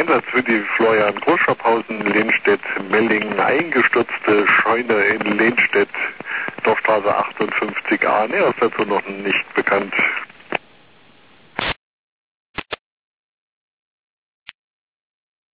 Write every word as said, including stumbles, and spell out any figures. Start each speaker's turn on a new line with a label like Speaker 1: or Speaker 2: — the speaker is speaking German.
Speaker 1: Einsatz für die Florian Großschopphausen, Lehnstedt, Mellingen, eingestürzte Scheune in Lehnstedt, Dorfstraße achtundfünfzig a, Nähersetzung noch nicht bekannt.